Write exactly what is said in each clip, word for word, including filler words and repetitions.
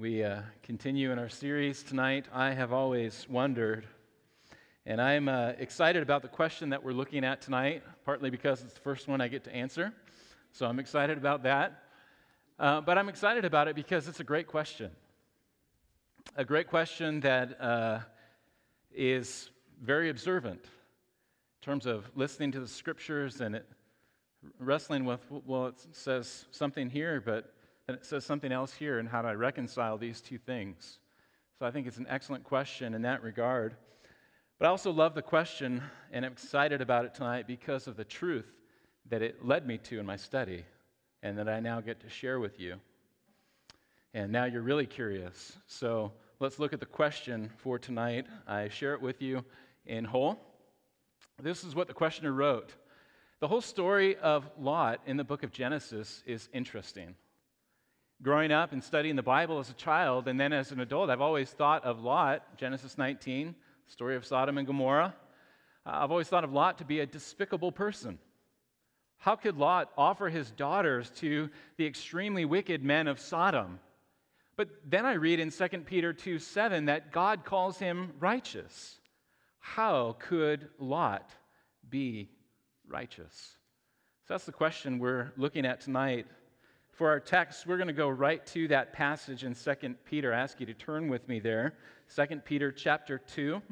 We uh, continue in our series tonight, I Have Always Wondered. And I'm uh, excited about the question that we're looking at tonight, partly because it's the first one I get to answer. So I'm excited about that. Uh, but I'm excited about it because it's a great question. A great question that uh, is very observant in terms of listening to the scriptures and it, wrestling with, well, it says something here, but then it says something else here, and how do I reconcile these two things? So I think it's an excellent question in that regard. But I also love the question, and I'm excited about it tonight because of the truth that it led me to in my study, and that I now get to share with you. And now you're really curious. So let's look at the question for tonight. I share it with you in whole. This is what the questioner wrote. The whole story of Lot in the book of Genesis is interesting. Growing up and studying the Bible as a child and then as an adult, I've always thought of Lot, Genesis nineteen, story of Sodom and Gomorrah. Uh, I've always thought of Lot to be a despicable person. How could Lot offer his daughters to the extremely wicked men of Sodom? But then I read in Second Peter two seven that God calls him righteous. How could Lot be righteous? So that's the question we're looking at tonight. For our text, we're going to go right to that passage in Second Peter. I ask you to turn with me there. Second Peter chapter two.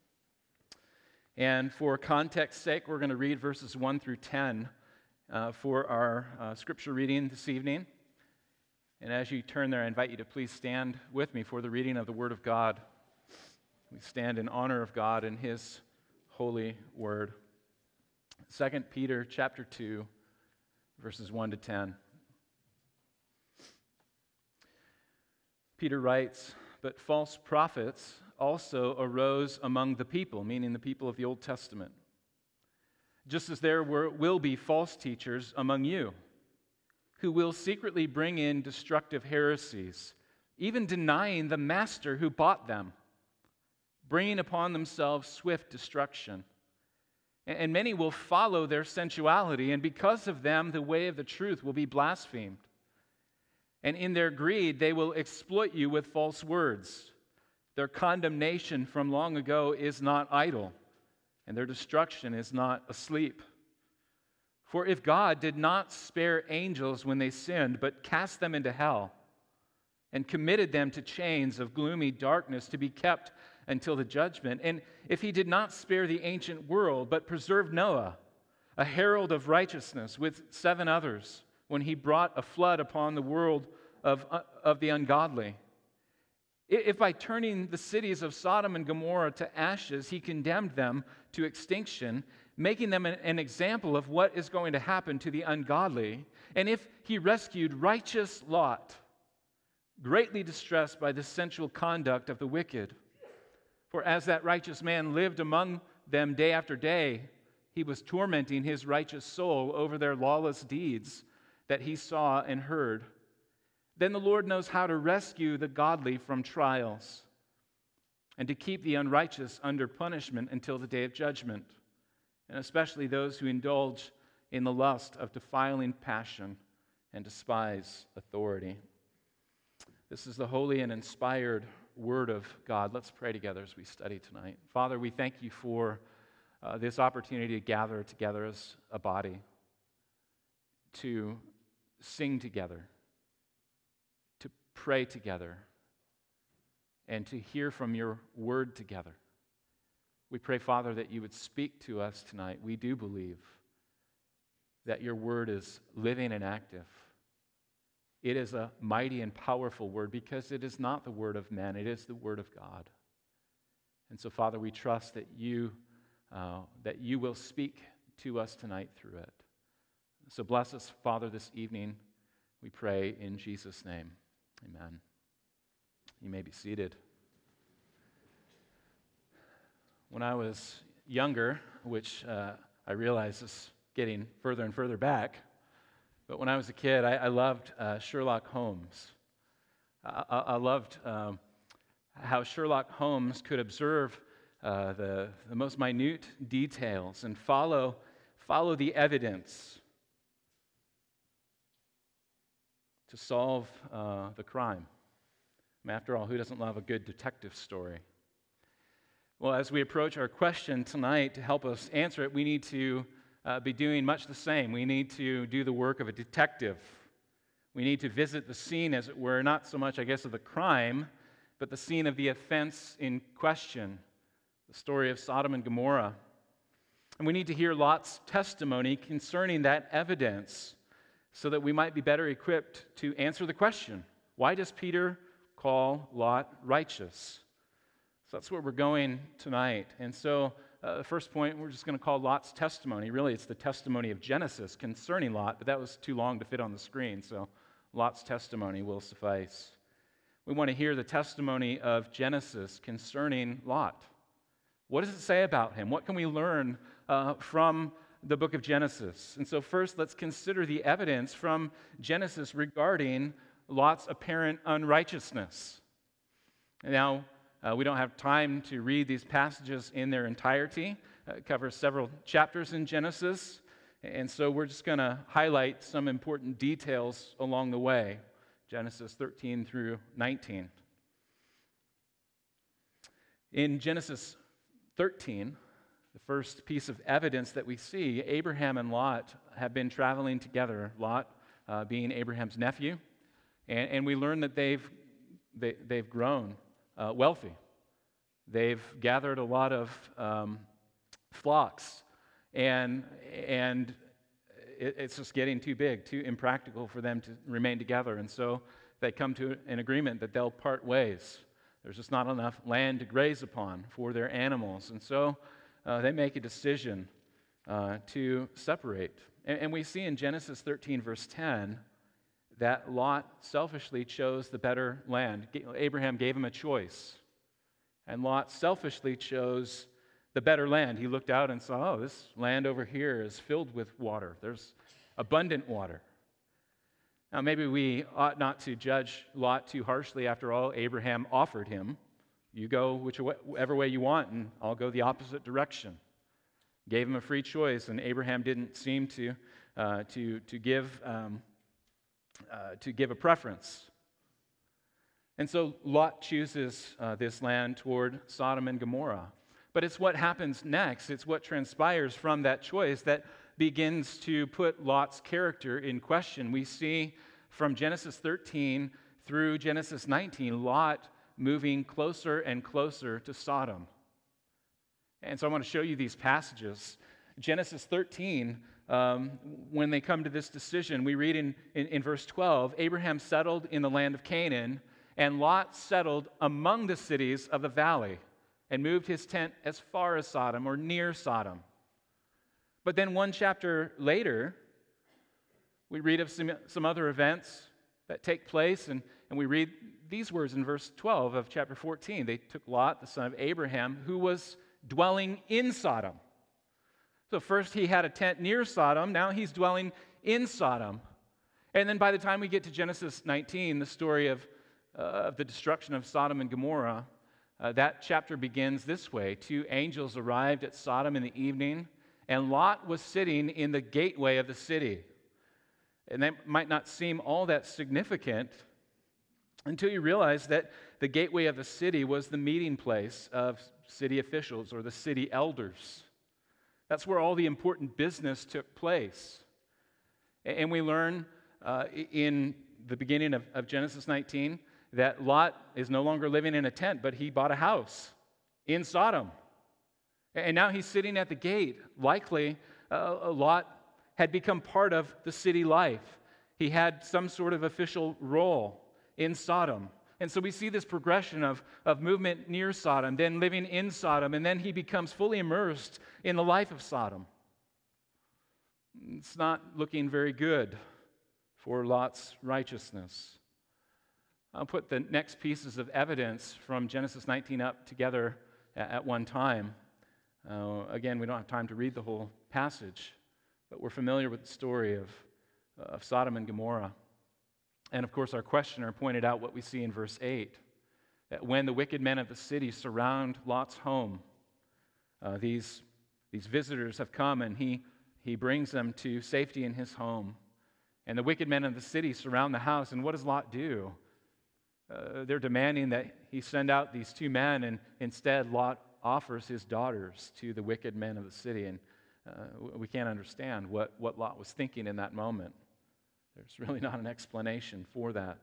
And for context's sake, we're going to read verses one through ten uh, for our uh, scripture reading this evening. And as you turn there, I invite you to please stand with me for the reading of the Word of God. We stand in honor of God and His holy Word. Second Peter chapter two, verses one to ten. Peter writes, "But false prophets also arose among the people," meaning the people of the Old Testament, "just as there were, will be false teachers among you, who will secretly bring in destructive heresies, even denying the master who bought them, bringing upon themselves swift destruction. And many will follow their sensuality, and because of them the way of the truth will be blasphemed. And in their greed, they will exploit you with false words. Their condemnation from long ago is not idle, and their destruction is not asleep. For if God did not spare angels when they sinned, but cast them into hell, and committed them to chains of gloomy darkness to be kept until the judgment, and if He did not spare the ancient world, but preserved Noah, a herald of righteousness, with seven others, when He brought a flood upon the world of, of the ungodly. If by turning the cities of Sodom and Gomorrah to ashes, He condemned them to extinction, making them an, an example of what is going to happen to the ungodly, and if He rescued righteous Lot, greatly distressed by the sensual conduct of the wicked, for as that righteous man lived among them day after day, he was tormenting his righteous soul over their lawless deeds that he saw and heard. Then the Lord knows how to rescue the godly from trials and to keep the unrighteous under punishment until the day of judgment, and especially those who indulge in the lust of defiling passion and despise authority." This is the holy and inspired Word of God. Let's pray together as we study tonight. Father, we thank You for uh, this opportunity to gather together as a body, to sing together, to pray together, and to hear from Your Word together. We pray, Father, that You would speak to us tonight. We do believe that Your Word is living and active. It is a mighty and powerful Word because it is not the word of man, it is the Word of God. And so, Father, we trust that You, uh, that You will speak to us tonight through it. So bless us, Father, this evening, we pray in Jesus' name. Amen. You may be seated. When I was younger, which uh, I realize is getting further and further back, but when I was a kid, I, I loved uh, Sherlock Holmes. I, I, I loved um, how Sherlock Holmes could observe uh, the, the most minute details and follow, follow the evidence to solve uh, the crime. After all, who doesn't love a good detective story? Well, as we approach our question tonight, to help us answer it, we need to uh, be doing much the same. We need to do the work of a detective. We need to visit the scene, as it were, not so much, I guess, of the crime, but the scene of the offense in question, the story of Sodom and Gomorrah. And we need to hear Lot's testimony concerning that evidence so that we might be better equipped to answer the question, why does Peter call Lot righteous? So that's where we're going tonight. And so uh, the first point, we're just going to call Lot's testimony. Really, it's the testimony of Genesis concerning Lot, but that was too long to fit on the screen, so Lot's testimony will suffice. We want to hear the testimony of Genesis concerning Lot. What does it say about him? What can we learn uh, from the book of Genesis? And so first, let's consider the evidence from Genesis regarding Lot's apparent unrighteousness. Now, uh, we don't have time to read these passages in their entirety. Uh, it covers several chapters in Genesis, and so we're just going to highlight some important details along the way, Genesis thirteen through nineteen. In Genesis thirteen, the first piece of evidence that we see, Abraham and Lot have been traveling together, Lot uh, being Abraham's nephew. And, and we learn that they've, they, they've grown uh, wealthy. They've gathered a lot of um, flocks, and, and it, it's just getting too big, too impractical for them to remain together. And so they come to an agreement that they'll part ways. There's just not enough land to graze upon for their animals. And so uh, they make a decision uh, to separate. And, and we see in Genesis thirteen, verse ten, that Lot selfishly chose the better land. Abraham gave him a choice. And Lot selfishly chose the better land. He looked out and saw, oh, this land over here is filled with water. There's abundant water. Now, maybe we ought not to judge Lot too harshly. After all, Abraham offered him, you go whichever way you want, and I'll go the opposite direction. Gave him a free choice, and Abraham didn't seem to, uh, to, to give... Um, Uh, to give a preference. And so Lot chooses uh, this land toward Sodom and Gomorrah. But it's what happens next, it's what transpires from that choice that begins to put Lot's character in question. We see from Genesis thirteen through Genesis nineteen, Lot moving closer and closer to Sodom. And so I want to show you these passages. Genesis thirteen, Um, when they come to this decision, we read in, in, in verse twelve, Abraham settled in the land of Canaan, and Lot settled among the cities of the valley and moved his tent as far as Sodom or near Sodom. But then one chapter later, we read of some, some other events that take place, and, and we read these words in verse twelve of chapter fourteen. They took Lot, the son of Abraham, who was dwelling in Sodom. So first he had a tent near Sodom, now he's dwelling in Sodom. And then by the time we get to Genesis nineteen, the story of, uh, of the destruction of Sodom and Gomorrah, uh, that chapter begins this way. Two angels arrived at Sodom in the evening, and Lot was sitting in the gateway of the city. And that might not seem all that significant until you realize that the gateway of the city was the meeting place of city officials or the city elders. That's where all the important business took place. And we learn uh, in the beginning of, of Genesis nineteen that Lot is no longer living in a tent, but he bought a house in Sodom. And now he's sitting at the gate. Likely, uh, Lot had become part of the city life. He had some sort of official role in Sodom. And so we see this progression of, of movement near Sodom, then living in Sodom, and then he becomes fully immersed in the life of Sodom. It's not looking very good for Lot's righteousness. I'll put the next pieces of evidence from Genesis nineteen up together at one time. Uh, again, we don't have time to read the whole passage, but we're familiar with the story of, uh, of Sodom and Gomorrah. And of course, our questioner pointed out what we see in verse eight, that when the wicked men of the city surround Lot's home, uh, these, these visitors have come and he, he brings them to safety in his home. And the wicked men of the city surround the house, and what does Lot do? Uh, they're demanding that he send out these two men, and instead Lot offers his daughters to the wicked men of the city. And uh, we can't understand what, what Lot was thinking in that moment. There's really not an explanation for that.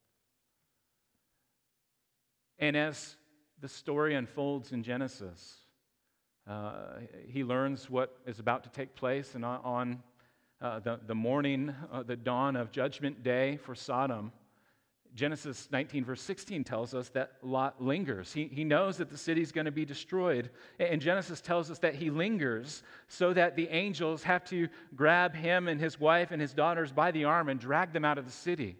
And as the story unfolds in Genesis, uh, he learns what is about to take place, and on, on uh, the, the morning, uh, the dawn of Judgment Day for Sodom, Genesis nineteen, verse sixteen tells us that Lot lingers. He, he knows that the city is going to be destroyed. And Genesis tells us that he lingers so that the angels have to grab him and his wife and his daughters by the arm and drag them out of the city.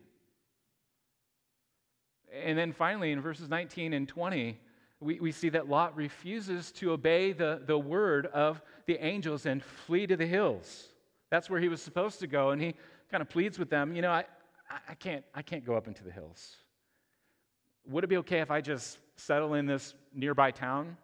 And then finally, in verses nineteen and twenty, we, we see that Lot refuses to obey the, the word of the angels and flee to the hills. That's where he was supposed to go. And he kind of pleads with them, you know, I, I can't, I can't go up into the hills. Would it be okay if I just settle in this nearby town?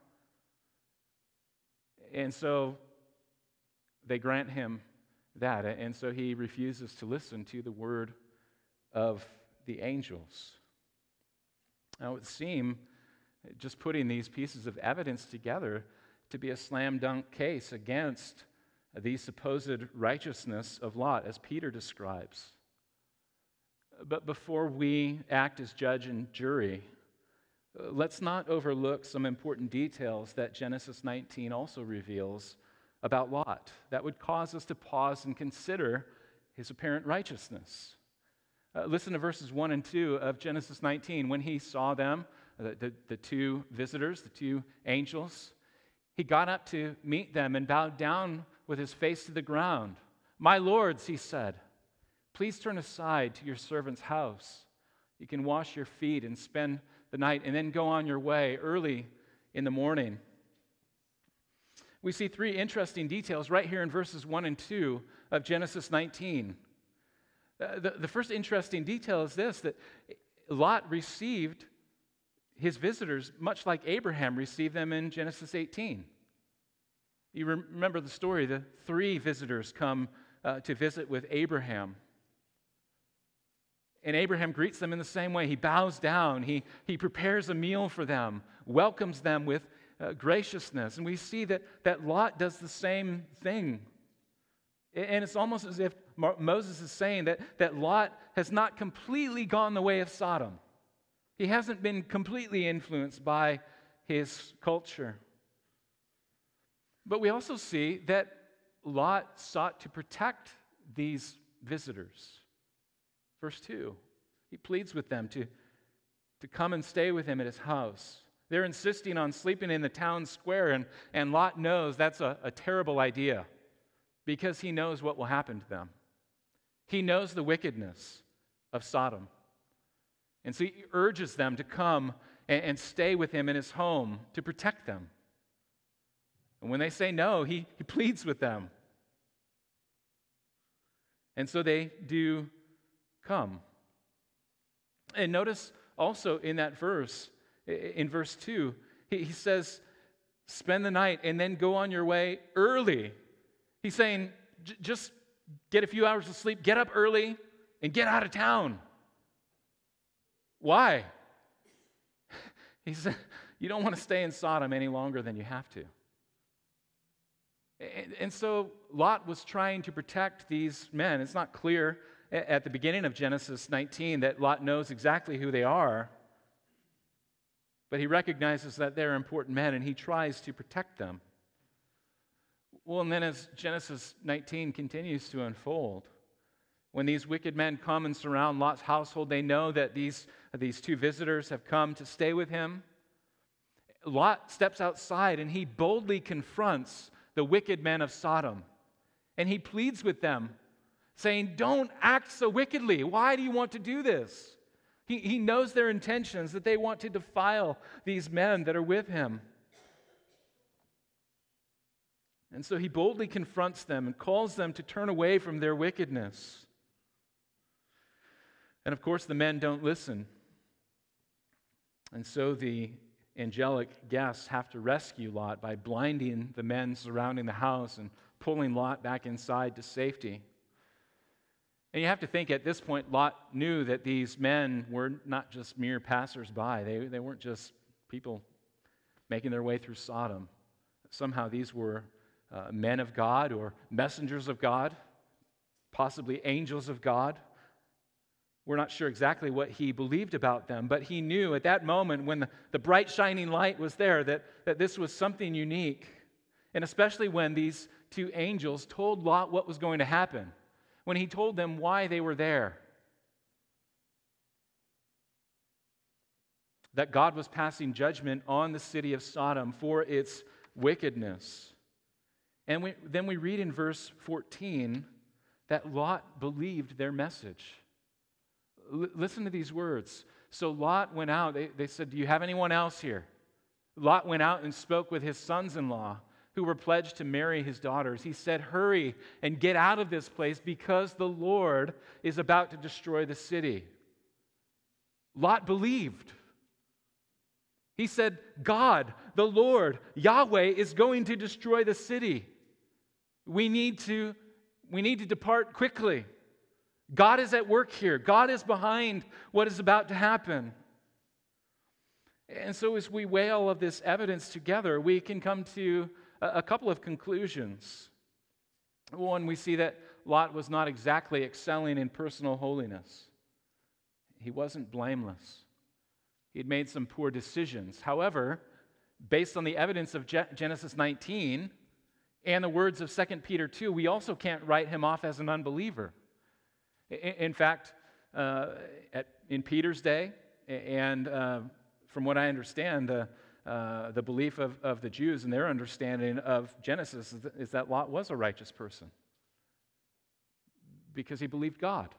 And so they grant him that. And so he refuses to listen to the word of the angels. Now, it would seem, just putting these pieces of evidence together, to be a slam dunk case against the supposed righteousness of Lot, as Peter describes. But before we act as judge and jury, let's not overlook some important details that Genesis nineteen also reveals about Lot that would cause us to pause and consider his apparent righteousness. Uh, listen to verses one and two of Genesis nineteen. When he saw them, the, the, the two visitors, the two angels, he got up to meet them and bowed down with his face to the ground. "My lords," he said, "please turn aside to your servant's house. You can wash your feet and spend the night and then go on your way early in the morning." We see three interesting details right here in verses one and two of Genesis nineteen. Uh, the, the first interesting detail is this, that Lot received his visitors much like Abraham received them in Genesis eighteen. You remember the story, the three visitors come uh, to visit with Abraham. And Abraham greets them in the same way. He bows down. He, he prepares a meal for them, welcomes them with uh, graciousness. And we see that, that Lot does the same thing. And it's almost as if Moses is saying that, that Lot has not completely gone the way of Sodom. He hasn't been completely influenced by his culture. But we also see that Lot sought to protect these visitors. Verse two, he pleads with them to, to come and stay with him at his house. They're insisting on sleeping in the town square, and, and Lot knows that's a, a terrible idea because he knows what will happen to them. He knows the wickedness of Sodom. And so he urges them to come and, and stay with him in his home to protect them. And when they say no, he, he pleads with them. And so they do come. And notice also in that verse, in verse two, he, he says, spend the night and then go on your way early. He's saying, just get a few hours of sleep, get up early, and get out of town. Why? He said, you don't want to stay in Sodom any longer than you have to. And, and so Lot was trying to protect these men. It's not clear at the beginning of Genesis nineteen that Lot knows exactly who they are, but he recognizes that they're important men and he tries to protect them. Well, and then as Genesis nineteen continues to unfold, when these wicked men come and surround Lot's household, they know that these, these two visitors have come to stay with him. Lot steps outside and he boldly confronts the wicked men of Sodom. And he pleads with them, saying, don't act so wickedly. Why do you want to do this? He, he knows their intentions, that they want to defile these men that are with him. And so he boldly confronts them and calls them to turn away from their wickedness. And of course, the men don't listen. And so the angelic guests have to rescue Lot by blinding the men surrounding the house and pulling Lot back inside to safety. And you have to think at this point, Lot knew that these men were not just mere passersby. They, they weren't just people making their way through Sodom. Somehow these were uh, men of God or messengers of God, possibly angels of God. We're not sure exactly what he believed about them, but he knew at that moment when the, the bright shining light was there that, that this was something unique. And especially when these two angels told Lot what was going to happen, when he told them why they were there. That God was passing judgment on the city of Sodom for its wickedness. And we, then we read in verse fourteen that Lot believed their message. L- listen to these words. So Lot went out. They, they said, do you have anyone else here? Lot went out and spoke with his sons-in-law who were pledged to marry his daughters. He said, hurry and get out of this place because the Lord is about to destroy the city. Lot believed. He said, God, the Lord, Yahweh is going to destroy the city. We need to, we need to depart quickly. God is at work here. God is behind what is about to happen. And so as we weigh all of this evidence together, we can come to a couple of conclusions. One, we see that Lot was not exactly excelling in personal holiness. He wasn't blameless. He had made some poor decisions. However, based on the evidence of Genesis nineteen and the words of Second Peter two, we also can't write him off as an unbeliever. In fact, uh, at, in Peter's day, and uh, from what I understand, the Uh, the belief of, of the Jews and their understanding of Genesis is that, is that Lot was a righteous person because he believed God.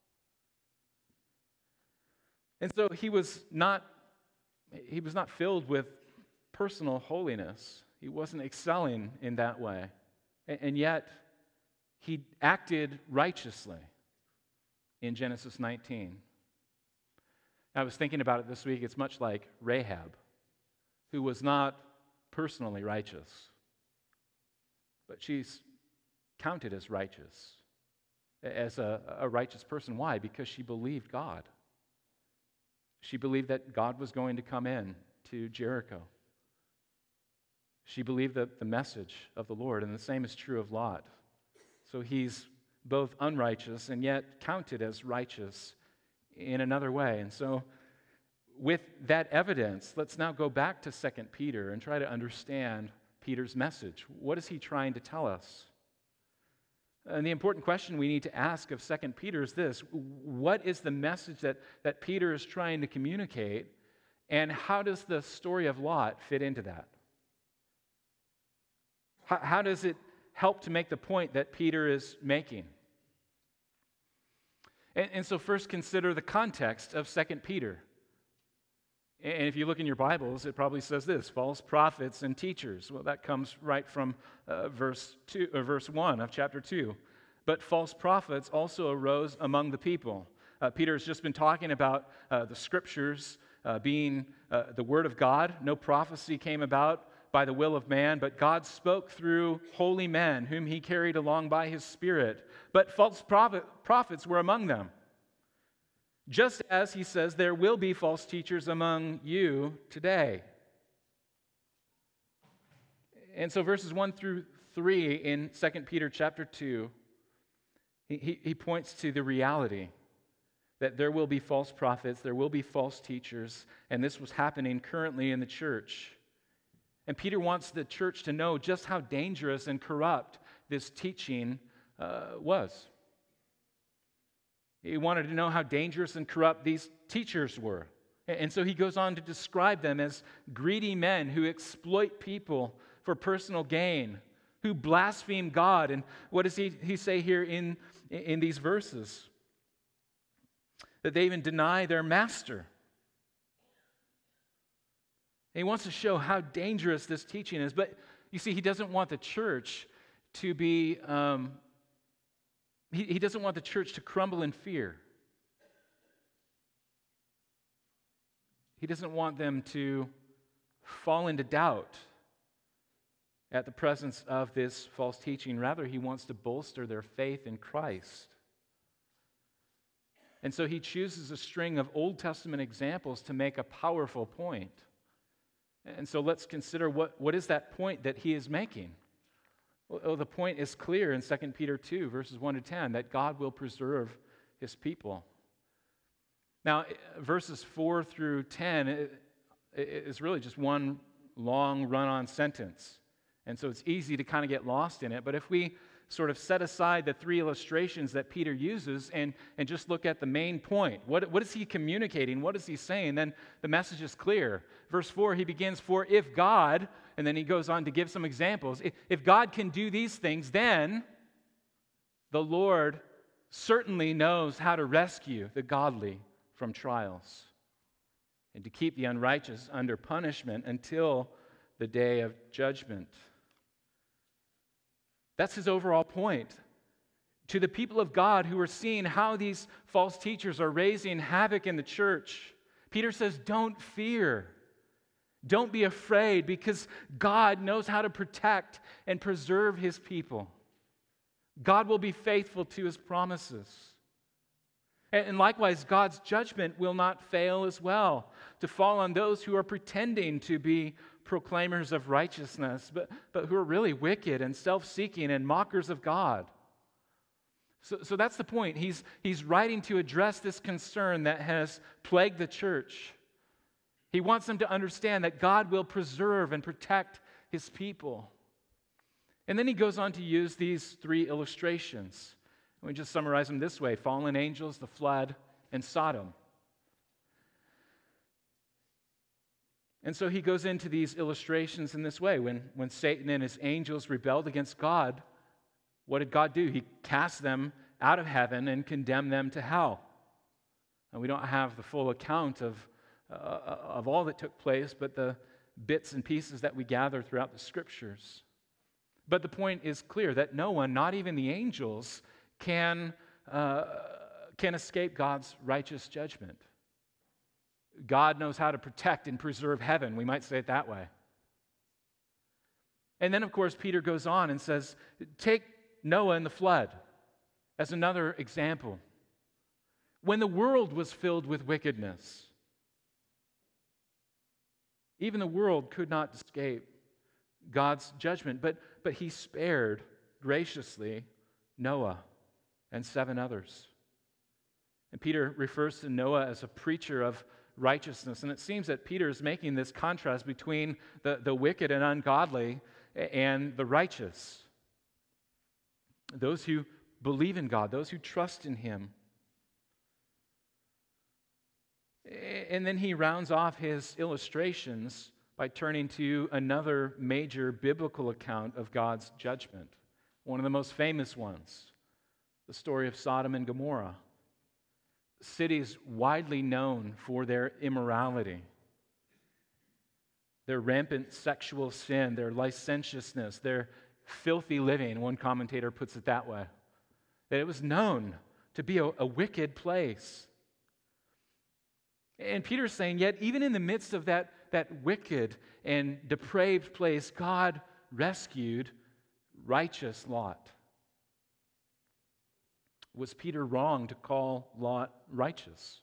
And so he was not, he was not filled with personal holiness. He wasn't excelling in that way. And, and yet, he acted righteously in Genesis nineteen. I was thinking about it this week. It's much like Rahab, who was not personally righteous, but she's counted as righteous, as a, a righteous person. Why? Because she believed God. She believed that God was going to come in to Jericho. She believed the, the message of the Lord, and the same is true of Lot. So he's both unrighteous and yet counted as righteous in another way. And so with that evidence, let's now go back to Second Peter and try to understand Peter's message. What is he trying to tell us? And the important question we need to ask of Second Peter is this: what is the message that, that Peter is trying to communicate, and how does the story of Lot fit into that? How, how does it help to make the point that Peter is making? And, and so first consider the context of Second Peter. And if you look in your Bibles, it probably says this: false prophets and teachers. Well, that comes right from uh, verse two, or verse one of chapter two. But false prophets also arose among the people. Uh, Peter has just been talking about uh, the Scriptures uh, being uh, the Word of God. No prophecy came about by the will of man, but God spoke through holy men whom he carried along by his Spirit. But false prophet, prophets were among them. Just as he says, there will be false teachers among you today. And so verses one through three in Second Peter chapter two, he, he points to the reality that there will be false prophets, there will be false teachers, and this was happening currently in the church. And Peter wants the church to know just how dangerous and corrupt this teaching uh, was. He wanted to know how dangerous and corrupt these teachers were. And so he goes on to describe them as greedy men who exploit people for personal gain, who blaspheme God. And what does he, he say here in, in these verses? That they even deny their master. He wants to show how dangerous this teaching is. But you see, he doesn't want the church to be... Um, He, he doesn't want the church to crumble in fear. He doesn't want them to fall into doubt at the presence of this false teaching. Rather, he wants to bolster their faith in Christ. And so he chooses a string of Old Testament examples to make a powerful point. And so let's consider what, what is that point that he is making. Well, the point is clear in Second Peter two, verses one to ten, that God will preserve his people. Now, verses four through ten is really just one long run-on sentence. And so it's easy to kind of get lost in it. But if we sort of set aside the three illustrations that Peter uses and, and just look at the main point, what, what is he communicating? What is he saying? Then the message is clear. Verse four, he begins, "For if God," and then he goes on to give some examples. If, if God can do these things, then the Lord certainly knows how to rescue the godly from trials and to keep the unrighteous under punishment until the day of judgment. That's his overall point. To the people of God who are seeing how these false teachers are raising havoc in the church, Peter says, don't fear. Don't be afraid, because God knows how to protect and preserve his people. God will be faithful to his promises. And likewise, God's judgment will not fail as well to fall on those who are pretending to be proclaimers of righteousness, but, but who are really wicked and self-seeking and mockers of God. So, so that's the point. He's, he's writing to address this concern that has plagued the church. He wants them to understand that God will preserve and protect his people. And then he goes on to use these three illustrations. Let me just summarize them this way: fallen angels, the flood, and Sodom. And so he goes into these illustrations in this way. When, when Satan and his angels rebelled against God, what did God do? He cast them out of heaven and condemned them to hell. And we don't have the full account of, uh, of all that took place, but the bits and pieces that we gather throughout the Scriptures. But the point is clear that no one, not even the angels, can, uh, can escape God's righteous judgment. God knows how to protect and preserve heaven. We might say it that way. And then, of course, Peter goes on and says, take Noah and the flood as another example. When the world was filled with wickedness, even the world could not escape God's judgment, but, but he spared graciously Noah and seven others. And Peter refers to Noah as a preacher of righteousness. And it seems that Peter is making this contrast between the, the wicked and ungodly and the righteous. Those who believe in God, those who trust in him. And then he rounds off his illustrations by turning to another major biblical account of God's judgment, one of the most famous ones, the story of Sodom and Gomorrah. Cities widely known for their immorality, their rampant sexual sin, their licentiousness, their filthy living. One commentator puts it that way, that it was known to be a, a wicked place. And Peter's saying, yet even in the midst of that, that wicked and depraved place, God rescued righteous Lot. Was Peter wrong to call Lot righteous?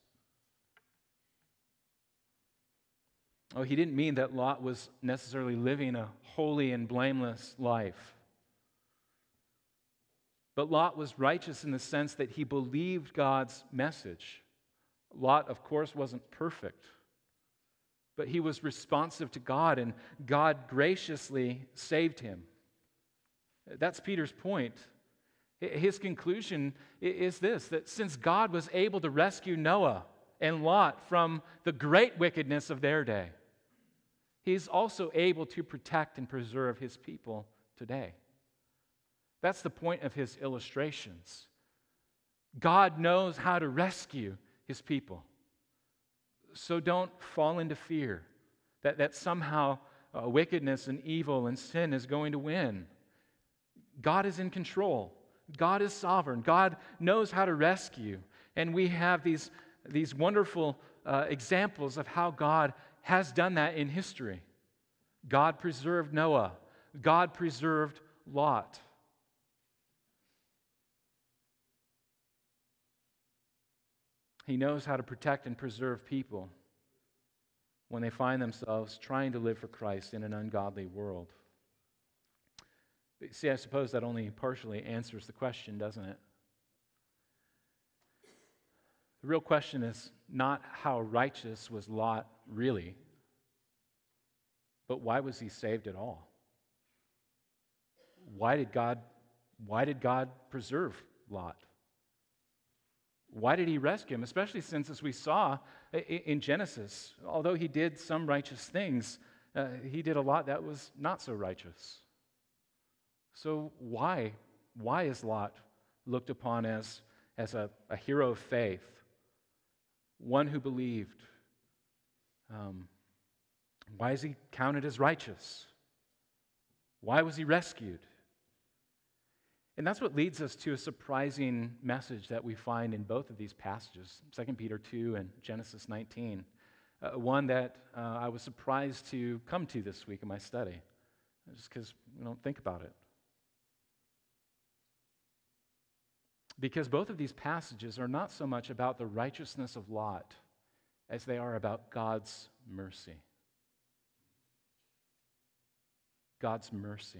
Oh, he didn't mean that Lot was necessarily living a holy and blameless life. But Lot was righteous in the sense that he believed God's message. Lot, of course, wasn't perfect, but he was responsive to God, and God graciously saved him. That's Peter's point. His conclusion is this, that since God was able to rescue Noah and Lot from the great wickedness of their day, he's also able to protect and preserve his people today. That's the point of his illustrations. God knows how to rescue his people. So don't fall into fear that, that somehow uh, wickedness and evil and sin is going to win. God is in control. God is sovereign. God knows how to rescue. And we have these, these wonderful uh, examples of how God has done that in history. God preserved Noah. God preserved Lot. He knows how to protect and preserve people when they find themselves trying to live for Christ in an ungodly world. But see, I suppose that only partially answers the question, doesn't it? The real question is not how righteous was Lot really, but why was he saved at all? Why did God, why did God preserve Lot? Why did he rescue him? Especially since, as we saw in Genesis, although he did some righteous things, uh, he did a lot that was not so righteous. So why? Why is Lot looked upon as, as a, a hero of faith, one who believed? Um, why is he counted as righteous? Why was he rescued? And that's what leads us to a surprising message that we find in both of these passages, Second Peter two and Genesis nineteen, uh, one that uh, I was surprised to come to this week in my study, just because we don't think about it. Because both of these passages are not so much about the righteousness of Lot as they are about God's mercy. God's mercy.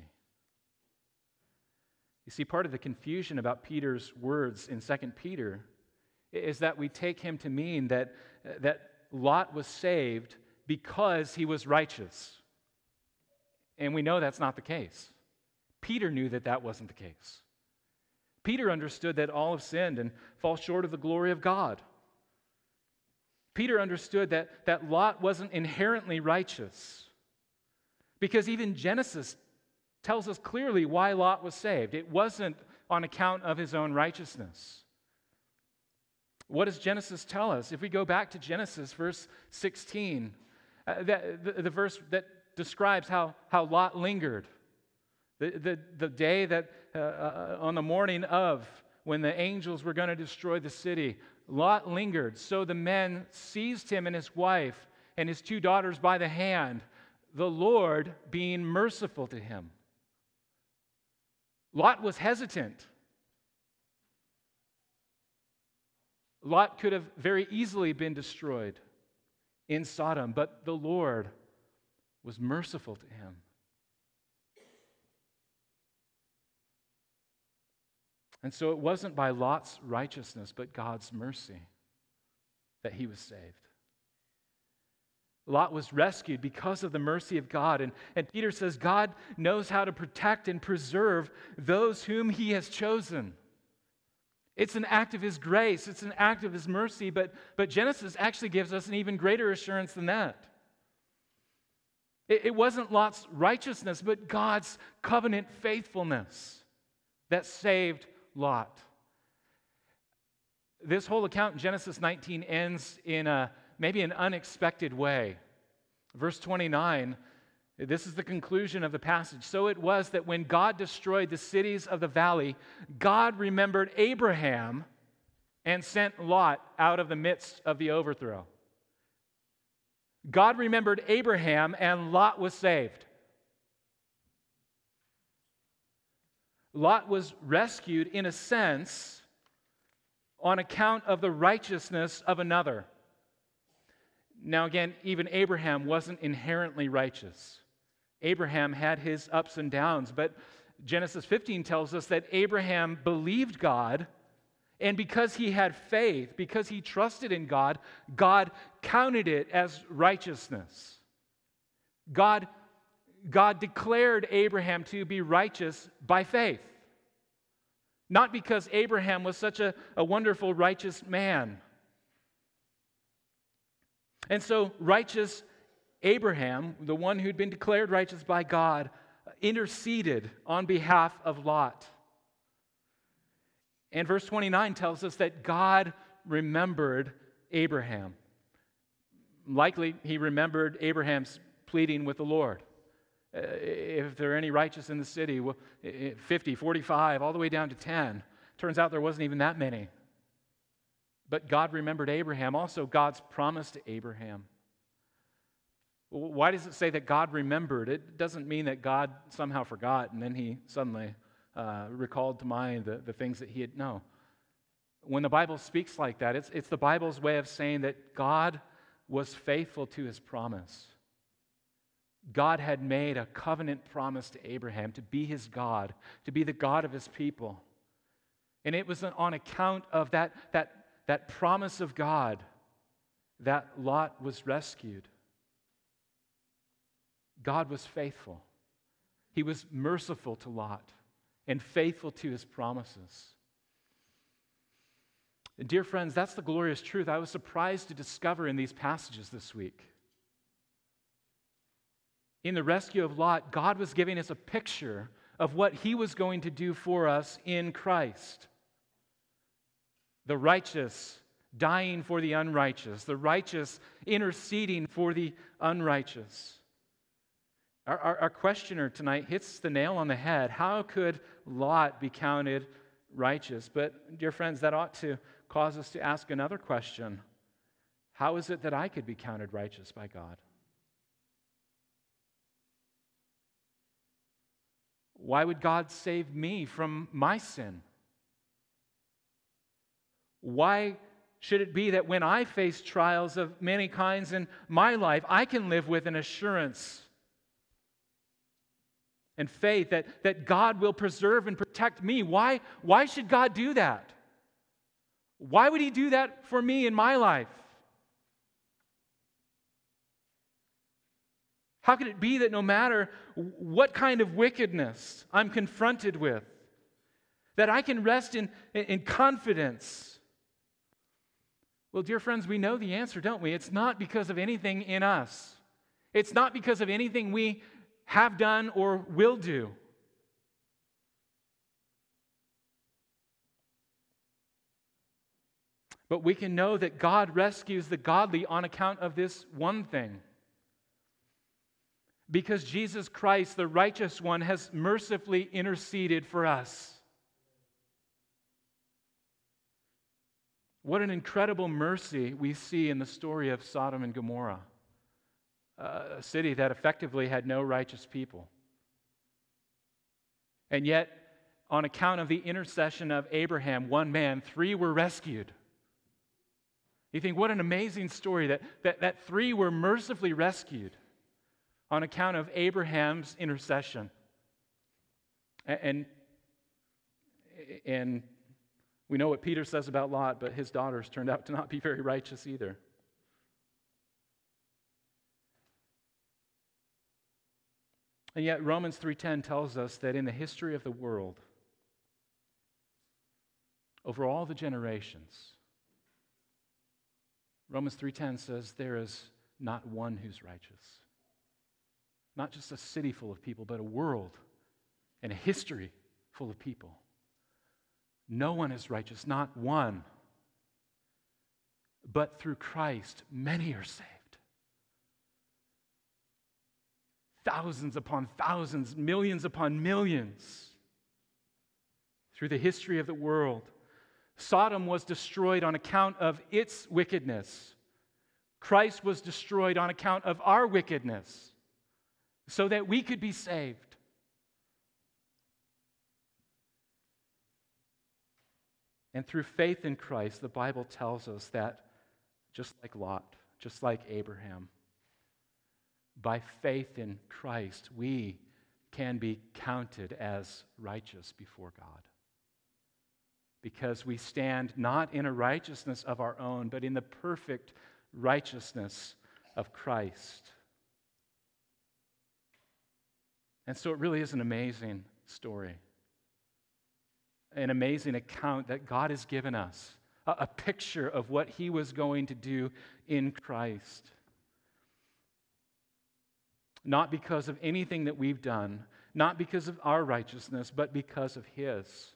You see, part of the confusion about Peter's words in Second Peter is that we take him to mean that, that Lot was saved because he was righteous. And we know that's not the case. Peter knew that that wasn't the case. Peter understood that all have sinned and fall short of the glory of God. Peter understood that, that Lot wasn't inherently righteous, because even Genesis tells us clearly why Lot was saved. It wasn't on account of his own righteousness. What does Genesis tell us? If we go back to Genesis, verse sixteen, uh, that, the, the verse that describes how, how Lot lingered. The, the, the day that, uh, uh, on the morning of, when the angels were going to destroy the city, Lot lingered. So the men seized him and his wife and his two daughters by the hand, the Lord being merciful to him. Lot was hesitant. Lot could have very easily been destroyed in Sodom, but the Lord was merciful to him. And so it wasn't by Lot's righteousness, but God's mercy that he was saved. Lot was rescued because of the mercy of God. And, and Peter says God knows how to protect and preserve those whom he has chosen. It's an act of his grace. It's an act of his mercy. But, but Genesis actually gives us an even greater assurance than that. It, it wasn't Lot's righteousness, but God's covenant faithfulness that saved Lot. This whole account in Genesis nineteen ends in a maybe an unexpected way. Verse twenty-nine, this is the conclusion of the passage. So it was that when God destroyed the cities of the valley, God remembered Abraham and sent Lot out of the midst of the overthrow. God remembered Abraham and Lot was saved. Lot was rescued, in a sense, on account of the righteousness of another. Now again, even Abraham wasn't inherently righteous. Abraham had his ups and downs, but Genesis fifteen tells us that Abraham believed God, and because he had faith, because he trusted in God, God counted it as righteousness. God God declared Abraham to be righteous by faith. Not because Abraham was such a, a wonderful, righteous man. And so, righteous Abraham, the one who'd been declared righteous by God, interceded on behalf of Lot. And verse twenty-nine tells us that God remembered Abraham. Likely, he remembered Abraham's pleading with the Lord. If there are any righteous in the city, fifty, forty-five, all the way down to ten. Turns out there wasn't even that many. But God remembered Abraham. Also, God's promise to Abraham. Why does it say that God remembered? It doesn't mean that God somehow forgot and then he suddenly uh, recalled to mind the, the things that he had. No. When the Bible speaks like that, it's, it's the Bible's way of saying that God was faithful to his promise. God had made a covenant promise to Abraham to be his God, to be the God of his people. And it was on account of that, that, that promise of God that Lot was rescued. God was faithful. He was merciful to Lot and faithful to his promises. And dear friends, that's the glorious truth I was surprised to discover in these passages this week. In the rescue of Lot, God was giving us a picture of what he was going to do for us in Christ. The righteous dying for the unrighteous, the righteous interceding for the unrighteous. Our, our, our questioner tonight hits the nail on the head. How could Lot be counted righteous? But, dear friends, that ought to cause us to ask another question. How is it that I could be counted righteous by God? Why would God save me from my sin? Why should it be that when I face trials of many kinds in my life, I can live with an assurance and faith that, that God will preserve and protect me? Why, why should God do that? Why would he do that for me in my life? How could it be that no matter what kind of wickedness I'm confronted with, that I can rest in, in confidence? Well, dear friends, we know the answer, don't we? It's not because of anything in us. It's not because of anything we have done or will do. But we can know that God rescues the godly on account of this one thing. Because Jesus Christ, the righteous one, has mercifully interceded for us. What an incredible mercy we see in the story of Sodom and Gomorrah, a city that effectively had no righteous people. And yet, on account of the intercession of Abraham, one man, three were rescued. You think, what an amazing story that, that, that three were mercifully rescued on account of Abraham's intercession. And, and we know what Peter says about Lot, but his daughters turned out to not be very righteous either. And yet Romans three ten tells us that in the history of the world, over all the generations, Romans three ten says there is not one who's righteous. Not just a city full of people, but a world and a history full of people. No one is righteous, not one. But through Christ, many are saved. Thousands upon thousands, millions upon millions. Through the history of the world, Sodom was destroyed on account of its wickedness. Christ was destroyed on account of our wickedness, so that we could be saved. And through faith in Christ, the Bible tells us that just like Lot, just like Abraham, by faith in Christ, we can be counted as righteous before God. Because we stand not in a righteousness of our own, but in the perfect righteousness of Christ. And so it really is an amazing story, an amazing account that God has given us, a, a picture of what he was going to do in Christ. Not because of anything that we've done, not because of our righteousness, but because of his.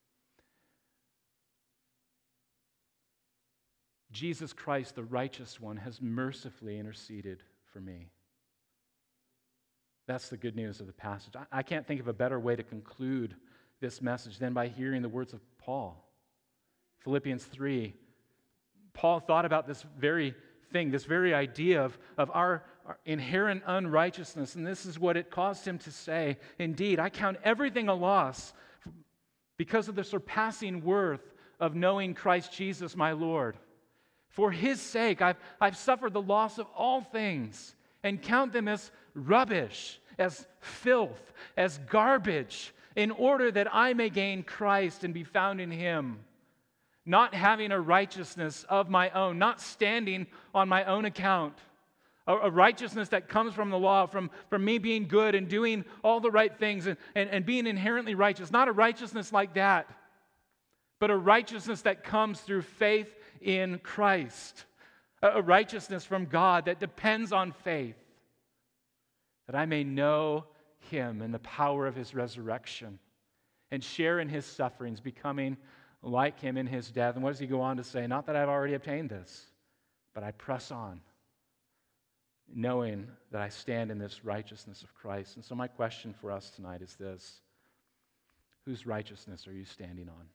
Jesus Christ, the righteous one, has mercifully interceded for me. That's the good news of the passage. I, I can't think of a better way to conclude this message than by hearing the words of Paul. Philippians three. Paul thought about this very thing, this very idea of, of our, our inherent unrighteousness, and this is what it caused him to say, "Indeed, I count everything a loss because of the surpassing worth of knowing Christ Jesus my Lord. For his sake, I've, I've suffered the loss of all things and count them as rubbish, as filth, as garbage, in order that I may gain Christ and be found in him, not having a righteousness of my own, not standing on my own account, a, a righteousness that comes from the law, from, from me being good and doing all the right things and, and, and being inherently righteous, not a righteousness like that, but a righteousness that comes through faith in Christ, a, a righteousness from God that depends on faith, that I may know him and the power of his resurrection and share in his sufferings, becoming like him in his death. And what does he go on to say? Not that I've already obtained this, but I press on, knowing that I stand in this righteousness of Christ. And so my question for us tonight is this: whose righteousness are you standing on?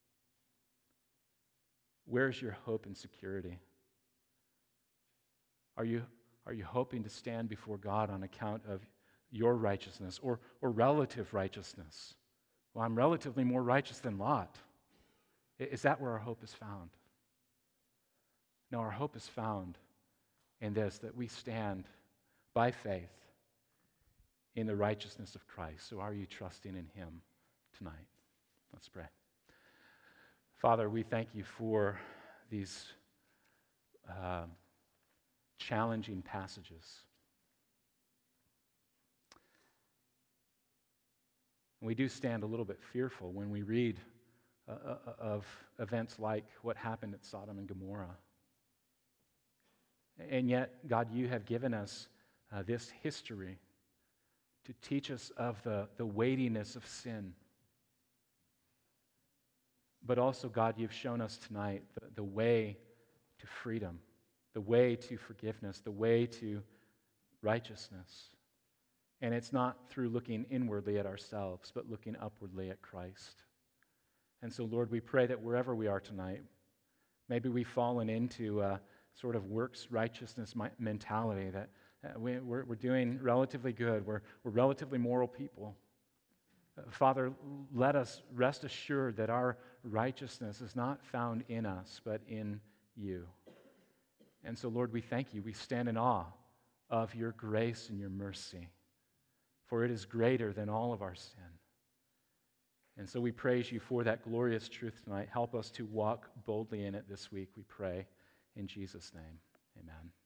Where's your hope and security? Are you, are you hoping to stand before God on account of your righteousness or, or relative righteousness? Well, I'm relatively more righteous than Lot. Is that where our hope is found? No, our hope is found in this, that we stand by faith in the righteousness of Christ. So are you trusting in him tonight? Let's pray. Father, we thank you for these uh, challenging passages. We do stand a little bit fearful when we read uh, of events like what happened at Sodom and Gomorrah. And yet, God, you have given us uh, this history to teach us of the, the weightiness of sin. But also, God, you've shown us tonight the, the way to freedom, the way to forgiveness, the way to righteousness. And it's not through looking inwardly at ourselves, but looking upwardly at Christ. And so, Lord, we pray that wherever we are tonight, maybe we've fallen into a sort of works righteousness mentality that uh, we, we're, we're doing relatively good, we're, we're relatively moral people. Uh, Father, let us rest assured that our righteousness is not found in us, but in you. And so, Lord, we thank you. We stand in awe of your grace and your mercy, for it is greater than all of our sin. And so we praise you for that glorious truth tonight. Help us to walk boldly in it this week, we pray. In Jesus' name, amen.